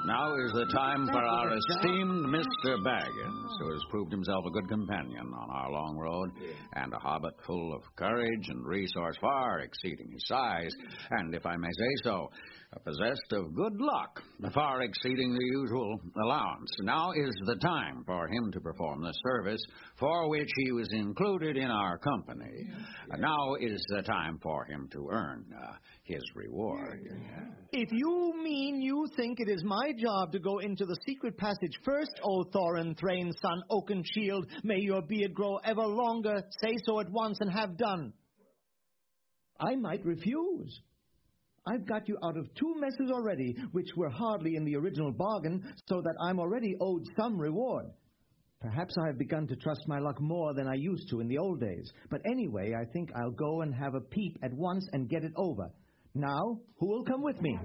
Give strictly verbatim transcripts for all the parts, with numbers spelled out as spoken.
Now is the time for our esteemed Mister Baggins, who has proved himself a good companion on our long road, and a hobbit full of courage and resource far exceeding his size, and, if I may say so, possessed of good luck, far exceeding the usual allowance. Now is the time for him to perform the service for which he was included in our company. Now is the time for him to earn uh, his reward. If you mean you think it is my job to go into the secret passage first, O Thorin, Thrain's son, Oakenshield, may your beard grow ever longer, say so at once and have done. I might refuse. I've got you out of two messes already, which were hardly in the original bargain, so that I'm already owed some reward. Perhaps I have begun to trust my luck more than I used to in the old days. But anyway, I think I'll go and have a peep at once and get it over. Now, who will come with me?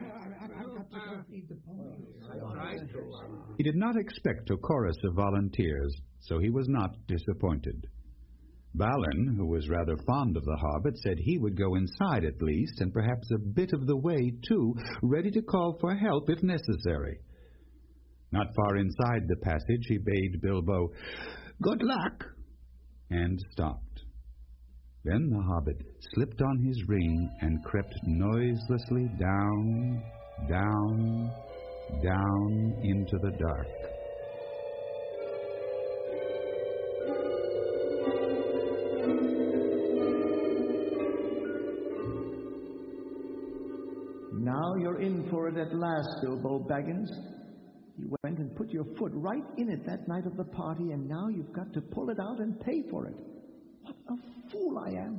He did not expect a chorus of volunteers, so he was not disappointed. Balin, who was rather fond of the hobbit, said he would go inside at least, and perhaps a bit of the way, too, ready to call for help if necessary. Not far inside the passage, he bade Bilbo, "Good luck," and stopped. Then the hobbit slipped on his ring and crept noiselessly down, down, down into the dark. Now you're in for it at last, Bilbo Baggins. You went and put your foot right in it that night of the party, and now you've got to pull it out and pay for it. What a fool I am.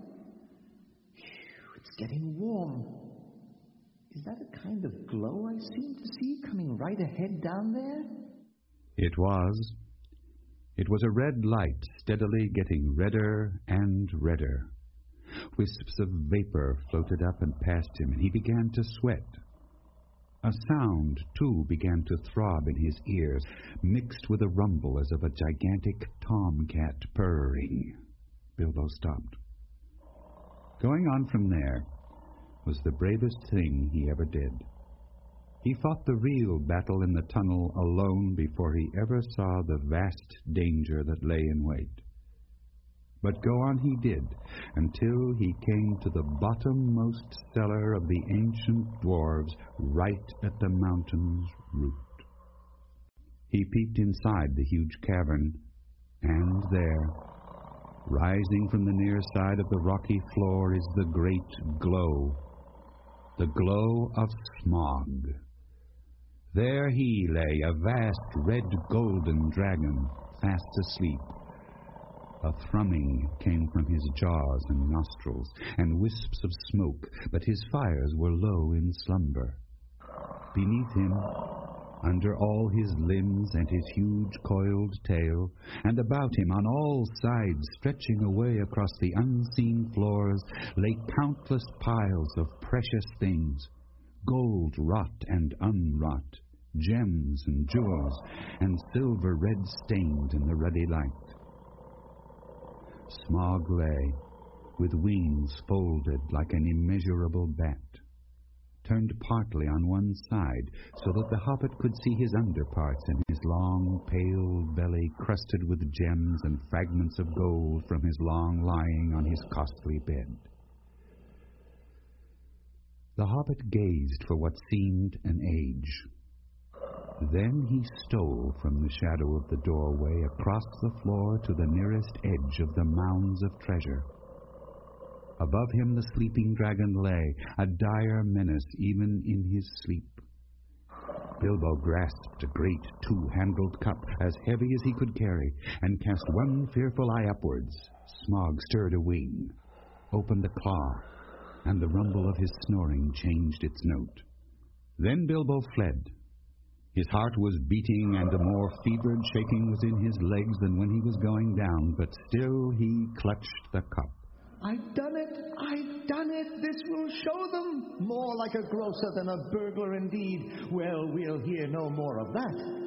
Whew, it's getting warm. Is that a kind of glow I seem to see coming right ahead down there? It was. It was a red light steadily getting redder and redder. Wisps of vapor floated up and past him, and he began to sweat. A sound, too, began to throb in his ears, mixed with a rumble as of a gigantic tomcat purring. Bilbo stopped. Going on from there was the bravest thing he ever did. He fought the real battle in the tunnel alone before he ever saw the vast danger that lay in wait. But go on he did, until he came to the bottommost cellar of the ancient dwarves, right at the mountain's root. He peeped inside the huge cavern, and there, rising from the near side of the rocky floor, is the great glow, the glow of Smaug. There he lay, a vast red-golden dragon, fast asleep. A thrumming came from his jaws and nostrils, and wisps of smoke, but his fires were low in slumber. Beneath him, under all his limbs and his huge coiled tail, and about him on all sides, stretching away across the unseen floors, lay countless piles of precious things, gold wrought and unwrought, gems and jewels, and silver red stained in the ruddy light. Smaug lay, with wings folded like an immeasurable bat, turned partly on one side so that the hobbit could see his underparts and his long, pale belly crusted with gems and fragments of gold from his long lying on his costly bed. The hobbit gazed for what seemed an age. Then he stole from the shadow of the doorway across the floor to the nearest edge of the mounds of treasure. Above him the sleeping dragon lay, a dire menace even in his sleep. Bilbo grasped a great two-handled cup, as heavy as he could carry, and cast one fearful eye upwards. Smaug stirred a wing, opened a claw, and the rumble of his snoring changed its note. Then Bilbo fled. His heart was beating, and a more fevered shaking was in his legs than when he was going down, but still he clutched the cup. I've done it! I've done it! This will show them! More like a grocer than a burglar indeed. Well, we'll hear no more of that.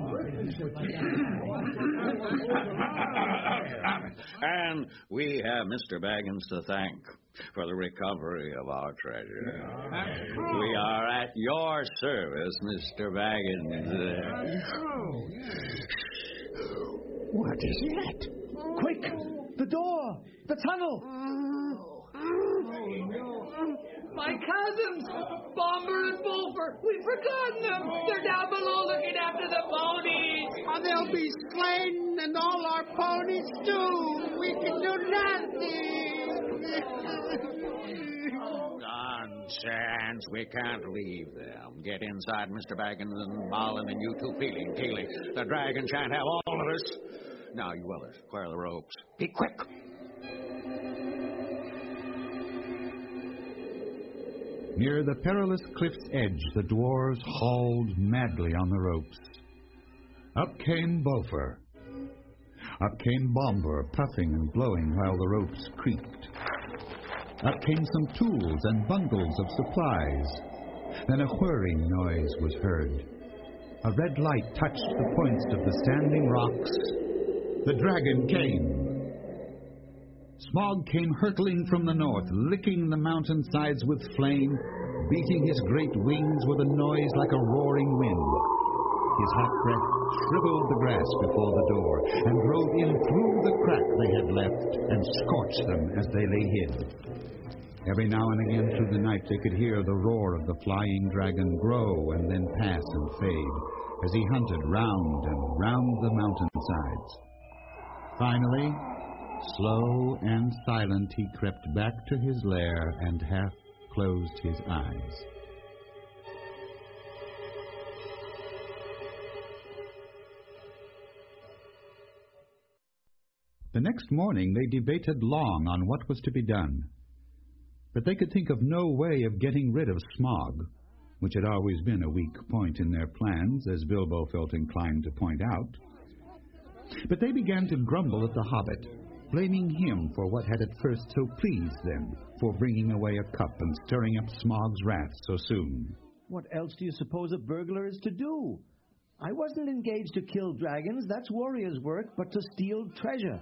And we have Mister Baggins to thank for the recovery of our treasure. We are at your service, Mister Baggins. What is that? Quick! The door! The tunnel! My cousins, Bomber and Bolfer. We've forgotten them. They're down below looking after the ponies. Oh, they'll be slain and all our ponies too. We can do nothing. Nonsense. We can't leave them. Get inside, Mister Baggins and Marlin, and you two feeling, Keely. The dragon shan't have all of us. Now, you others, square the ropes. Be quick. Near the perilous cliff's edge, the dwarves hauled madly on the ropes. Up came Bolfer. Up came Bomber, puffing and blowing while the ropes creaked. Up came some tools and bundles of supplies. Then a whirring noise was heard. A red light touched the points of the standing rocks. The dragon came. Smog came hurtling from the north, licking the mountainsides with flame, beating his great wings with a noise like a roaring wind. His hot breath shriveled the grass before the door and drove in through the crack they had left and scorched them as they lay hid. Every now and again through the night they could hear the roar of the flying dragon grow and then pass and fade as he hunted round and round the mountainsides. Finally, slow and silent, he crept back to his lair and half closed his eyes. The next morning they debated long on what was to be done, but they could think of no way of getting rid of Smog, which had always been a weak point in their plans, as Bilbo felt inclined to point out. But they began to grumble at the Hobbit, blaming him for what had at first so pleased them, for bringing away a cup and stirring up Smog's wrath so soon. What else do you suppose a burglar is to do? I wasn't engaged to kill dragons. That's warriors' work, but to steal treasure.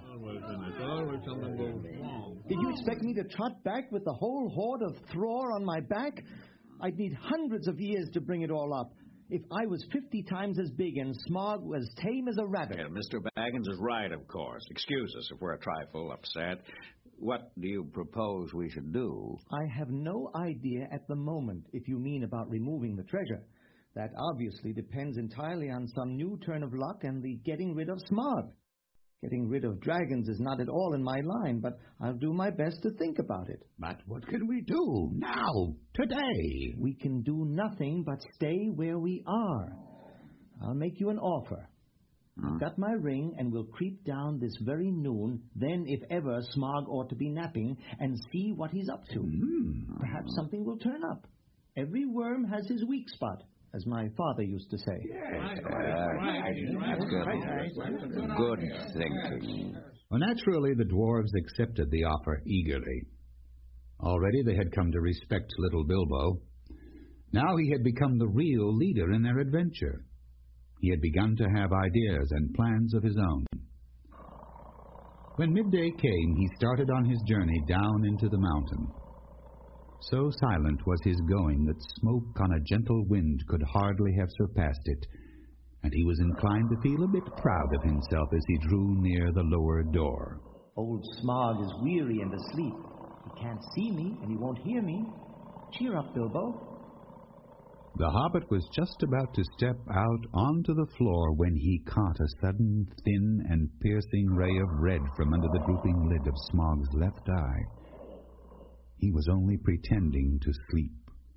Did you expect me to trot back with the whole horde of Thror on my back? I'd need hundreds of years to bring it all up. If I was fifty times as big and Smog was tame as a rabbit. Yeah, Mister Baggins is right, of course. Excuse us if we're a trifle upset. What do you propose we should do? I have no idea at the moment, if you mean about removing the treasure. That obviously depends entirely on some new turn of luck and the getting rid of Smog. Getting rid of dragons is not at all in my line, but I'll do my best to think about it. But what can we do now, today? We can do nothing but stay where we are. I'll make you an offer. Hmm? I've got my ring, and we'll creep down this very noon, then, if ever, Smog ought to be napping, and see what he's up to. Hmm. Perhaps something will turn up. Every worm has his weak spot, as my father used to say. Yes, uh, that's good. Good thinking. Well, naturally, the dwarves accepted the offer eagerly. Already they had come to respect little Bilbo. Now he had become the real leader in their adventure. He had begun to have ideas and plans of his own. When midday came, he started on his journey down into the mountain. So silent was his going that smoke on a gentle wind could hardly have surpassed it, and he was inclined to feel a bit proud of himself as he drew near the lower door. Old Smog is weary and asleep. He can't see me, and he won't hear me. Cheer up, Bilbo. The Hobbit was just about to step out onto the floor when he caught a sudden thin and piercing ray of red from under the drooping lid of Smog's left eye. He was only pretending to sleep.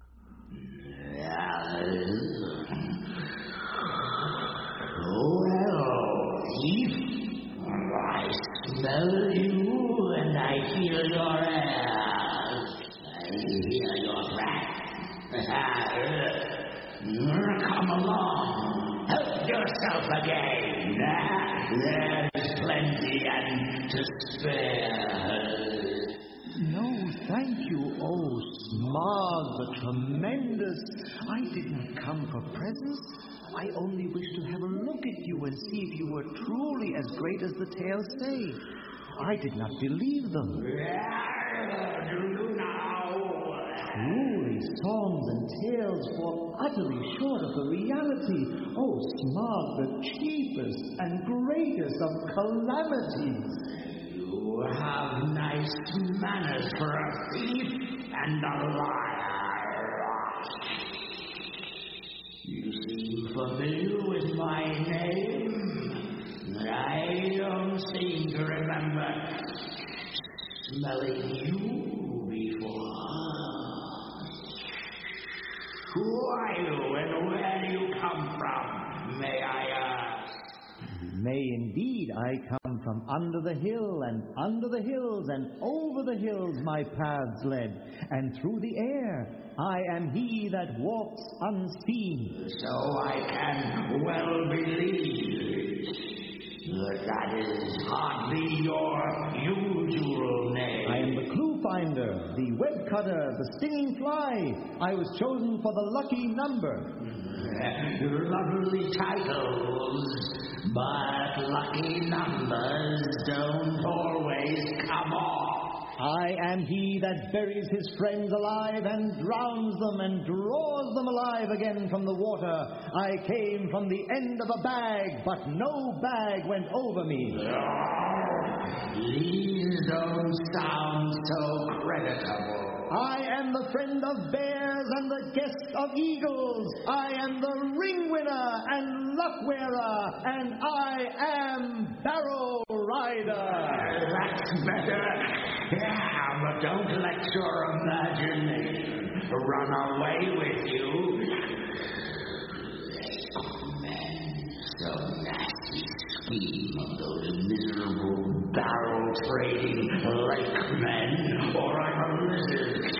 Well, thief, I smell you and I feel your air. I hear your breath. Come along, help yourself again. There's plenty and to spare. No, thank you, oh Smog the Tremendous. I did not come for presents. I only wished to have a look at you and see if you were truly as great as the tales say. I did not believe them. Truly, songs and tales fall utterly short of the reality. Oh, Smog, the chiefest and greatest of calamities. You have nice manners for a thief and a liar. You seem familiar with my name, but I don't seem to remember smelling you before. Who are you and where do you come from, may I ask? May indeed I come from under the hill, and under the hills, and over the hills my paths led, and through the air I am he that walks unseen. So I can well believe that that is hardly your usual name. I am the clue finder, the web cutter, the stinging fly. I was chosen for the lucky number. Lovely titles, but lucky numbers don't always come off. I am he that buries his friends alive and drowns them and draws them alive again from the water. I came from the end of a bag, but no bag went over me. These don't sound so creditable. I am the friend of bears and the guest of eagles. I am the ring winner and luck wearer, and I am Barrow Rider. That's better. Yeah, but don't let your imagination run away with you. Men, so nasty scheme of those miserable barrel-trading lake men, or I'm a lizard.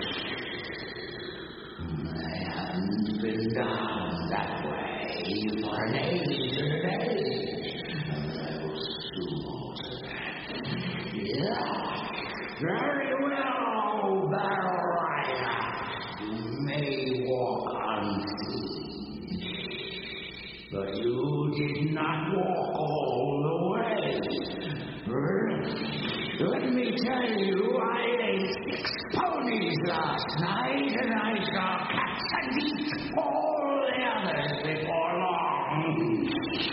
I haven't been down that way for an age and an age, and I will soon alter that. Yeah. Very well, Barrow Rider. You may walk unseen, but you did not walk all the way. Let me tell you, I ate six ponies last night, and I shall catch and eat all the others before long.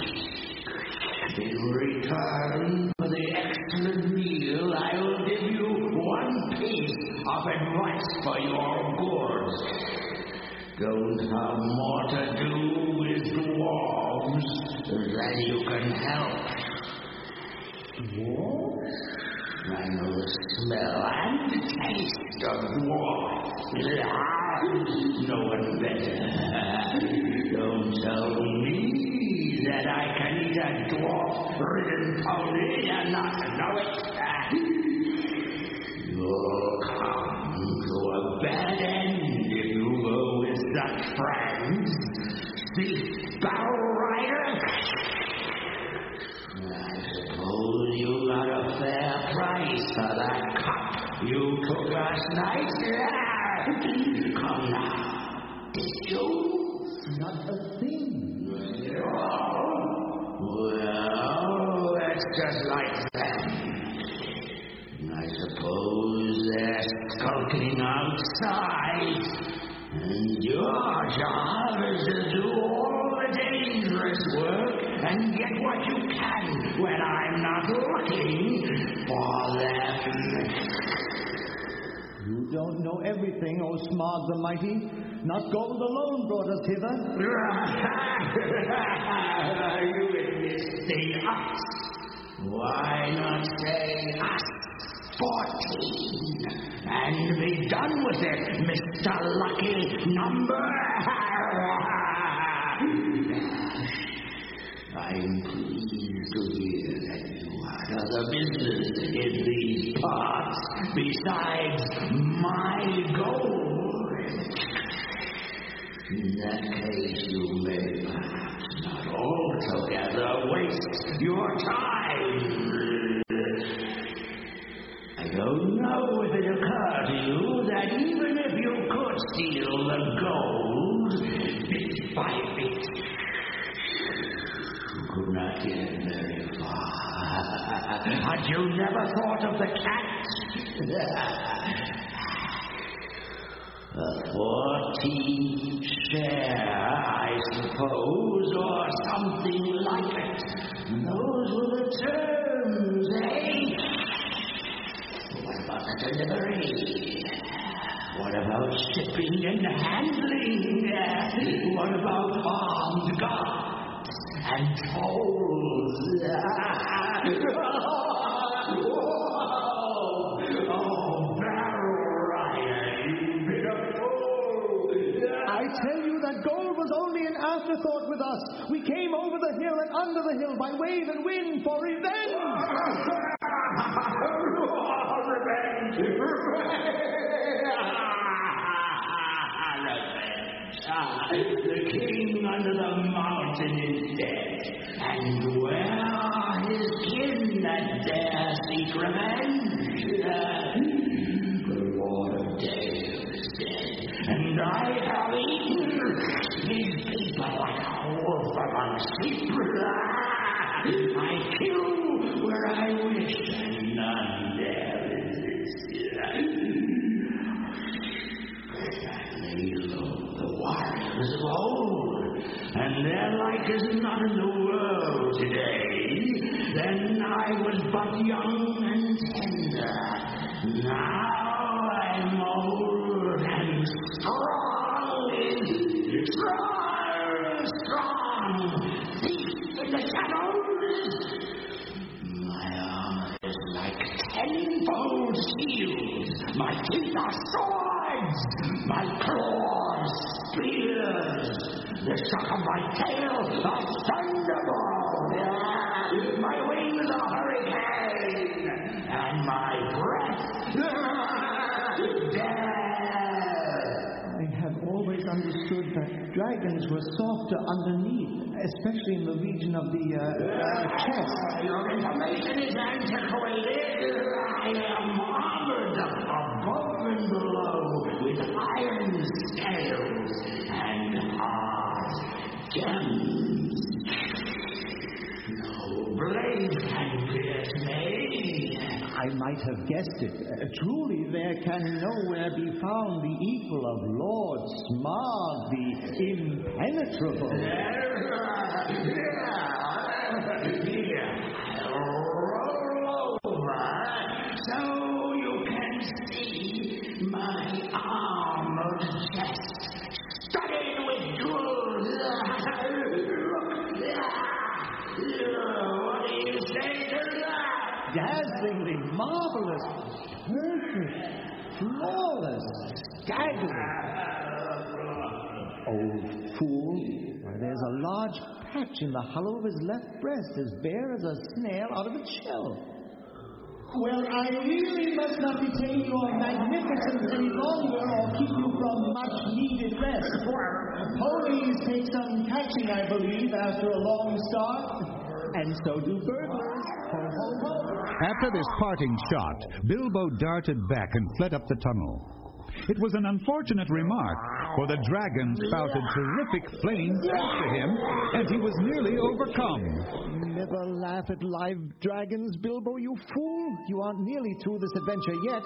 In return for the excellent meal, I will give you one piece of advice for your goods. Don't have more to do with dwarves than you can help. Dwarves? I know the smell and the taste of dwarves. No one better. Don't tell me that I can eat a dwarf-ridden pony and not know it. You'll come to a bad end if you go with such friends. Speak, Barrow Rider. I suppose you got a fair price for that cup you took last night. Come now, did you? Not a thing. Well, that's just like them. I suppose they're skulking outside, and your job is to do all the dangerous work and get what you can when I'm not looking for them. You don't know everything, O Smog the Mighty. Not gold alone brought us hither. You insisting us? Why not say us fourteen and be done with it, Mister Lucky Number? I'm pleased to hear that you had other business in these parts besides my gold. In that case, you may perhaps not altogether waste your time. I don't know if it occurred to you steal the gold bit by bit. You could not get very far. Had you never thought of the cat? A fourteenth share, I suppose, or something like it. Those were the terms, eh? What about the delivery? What about shipping and handling? What about armed guards and tolls? I tell you that gold was only an afterthought with us. We came over the hill and under the hill by wave and wind for revenge. Revenge! Revenge! The king under the mountain is dead. And where are his kin that dare seek revenge? The Lord of Dale is dead. And I have eaten his people like a wolf among sheep. I kill where I wish, and none dare resist. Lay low the warriors of old, and their like is not in the world today. Then I was but young and tender. Now I'm old and strong, strong, strong. Thief in the shadows. My armor is like tenfold shields. My teeth are swords. My claws spears. The shock of my tail a thunderbolt. My wings a hurricane. And my breath death. I have always understood that dragons were softer underneath, especially in the region of the uh, uh, chest. Your information is antiquated. I am armored above and below with iron scales and hard gems. No blade can pierce me. I might have guessed it. Uh, truly, there can nowhere be found the equal of Lord Smart, the impenetrable. Here, roll over so you can see my armored chest studded with jewels. What do you say to that? Dazzlingly marvelous, perfect, flawless, staggering. Old fool, why, there's a large patch in the hollow of his left breast, as bare as a snail out of its shell. Well, I really must not detain your magnificence any longer or keep you from much-needed rest. Ponies take some catching, I believe, after a long start. And so do burglars. Ho, ho, ho. After this parting shot, Bilbo darted back and fled up the tunnel. It was an unfortunate remark, for the dragon spouted terrific flames after him, and he was nearly overcome. Never laugh at live dragons, Bilbo, you fool. You aren't nearly through this adventure yet.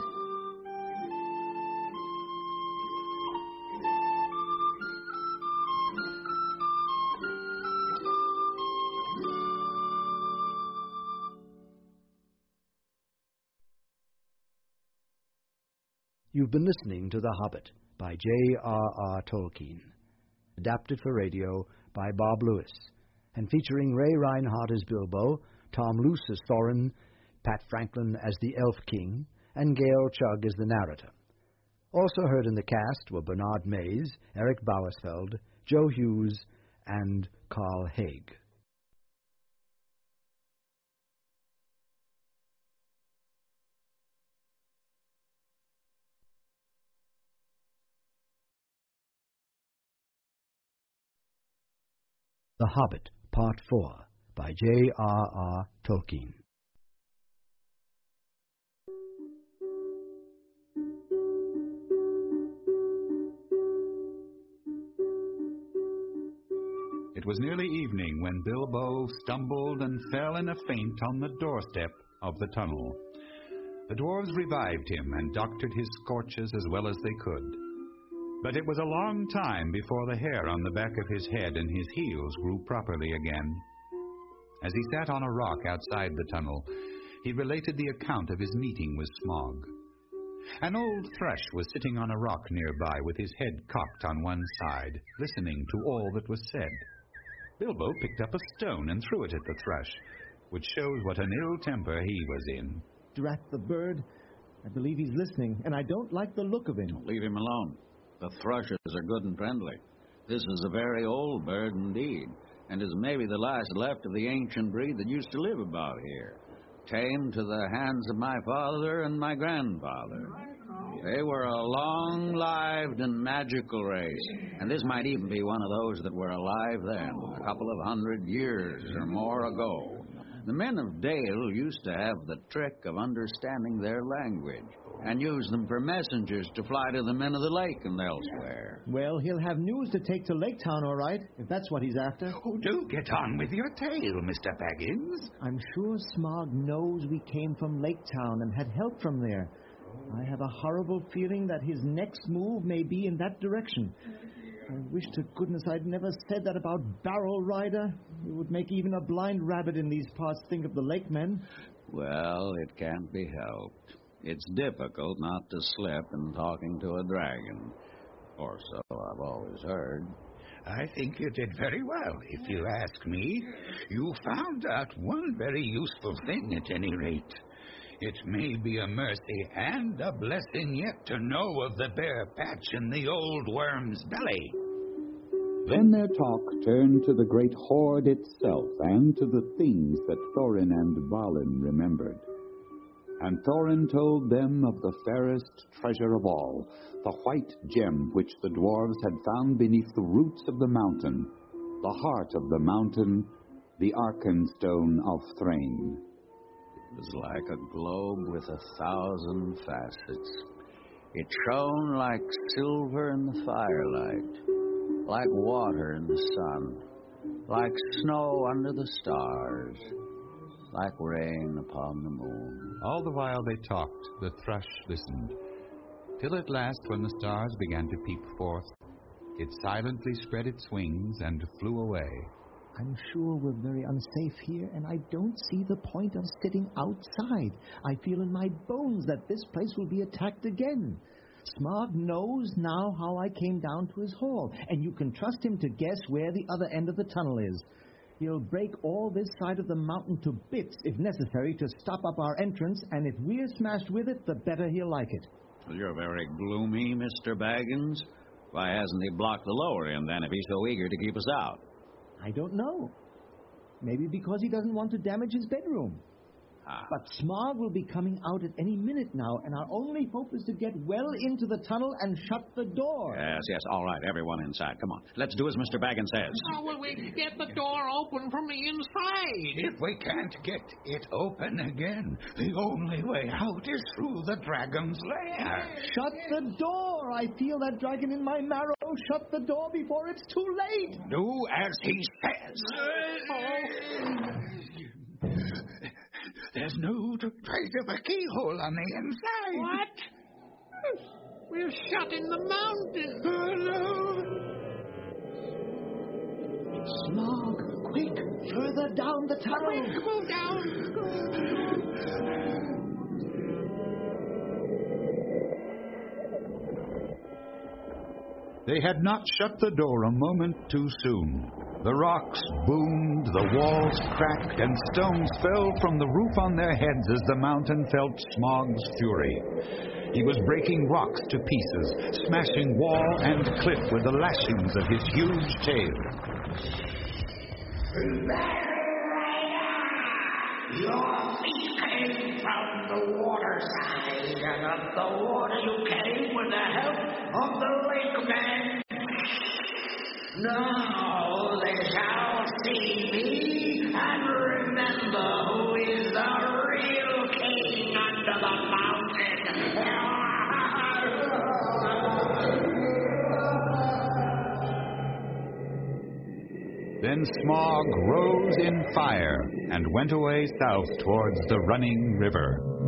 You've been listening to The Hobbit by J R R Tolkien, adapted for radio by Bob Lewis, and featuring Ray Reinhardt as Bilbo, Tom Luce as Thorin, Pat Franklin as the Elf King, and Gail Chugg as the narrator. Also heard in the cast were Bernard Mays, Eric Bauersfeld, Joe Hughes, and Carl Haig. The Hobbit, Part four, by J R R Tolkien. It was nearly evening when Bilbo stumbled and fell in a faint on the doorstep of the tunnel. The dwarves revived him and doctored his scorches as well as they could. But it was a long time before the hair on the back of his head and his heels grew properly again. As he sat on a rock outside the tunnel, he related the account of his meeting with Smaug. An old thrush was sitting on a rock nearby with his head cocked on one side, listening to all that was said. Bilbo picked up a stone and threw it at the thrush, which shows what an ill temper he was in. Drat the bird. I believe he's listening, and I don't like the look of him. Leave him alone. The thrushes are good and friendly. This is a very old bird indeed, and is maybe the last left of the ancient breed that used to live about here, tamed to the hands of my father and my grandfather. They were a long-lived and magical race, and this might even be one of those that were alive then, a couple of hundred years or more ago. The men of Dale used to have the trick of understanding their language, and use them for messengers to fly to the men of the lake and elsewhere. Well, he'll have news to take to Lake Town, all right, if that's what he's after. Oh, do get on with your tale, Mister Baggins. I'm sure Smaug knows we came from Lake Town and had help from there. I have a horrible feeling that his next move may be in that direction. I wish to goodness I'd never said that about Barrel Rider. It would make even a blind rabbit in these parts think of the lake men. Well, it can't be helped. It's difficult not to slip in talking to a dragon. Or so I've always heard. I think you did very well, if you ask me. You found out one very useful thing, at any rate. It may be a mercy and a blessing yet to know of the bare patch in the old worm's belly. Then their talk turned to the great hoard itself and to the things that Thorin and Balin remembered. And Thorin told them of the fairest treasure of all, the white gem which the dwarves had found beneath the roots of the mountain, the heart of the mountain, the Arkenstone of Thrain. It was like a globe with a thousand facets. It shone like silver in the firelight, like water in the sun, like snow under the stars, like rain upon the moon. All the while they talked, the thrush listened, till at last, when the stars began to peep forth, it silently spread its wings and flew away. I'm sure we're very unsafe here, and I don't see the point of sitting outside. I feel in my bones that this place will be attacked again. Smaug knows now how I came down to his hall, and you can trust him to guess where the other end of the tunnel is. He'll break all this side of the mountain to bits, if necessary, to stop up our entrance, and if we're smashed with it, the better he'll like it. Well, you're very gloomy, Mister Baggins. Why hasn't he blocked the lower end, then, if he's so eager to keep us out? I don't know. Maybe because he doesn't want to damage his bedroom. Ah. But Smaug will be coming out at any minute now, and our only hope is to get well into the tunnel and shut the door. Yes, yes, all right, everyone inside. Come on, let's do as Mister Baggins says. How will we get the door open from the inside? If we can't get it open again, the only way out is through the dragon's lair. Shut the door! I feel that dragon in my marrow. Shut the door before it's too late. Do as he says. There's no trace of a keyhole on the inside. What? We're shut in the mountain. Smaug, quick, further down the tunnel. Quick, go down. They had not shut the door a moment too soon. The rocks boomed, the walls cracked, and stones fell from the roof on their heads as the mountain felt Smaug's fury. He was breaking rocks to pieces, smashing wall and cliff with the lashings of his huge tail. Your feet came from the water side, and up the water you came with the help of the lake men. Now they shall see me and remember who is the real king under the mountain. Then Smaug rose in fire and went away south towards the running river.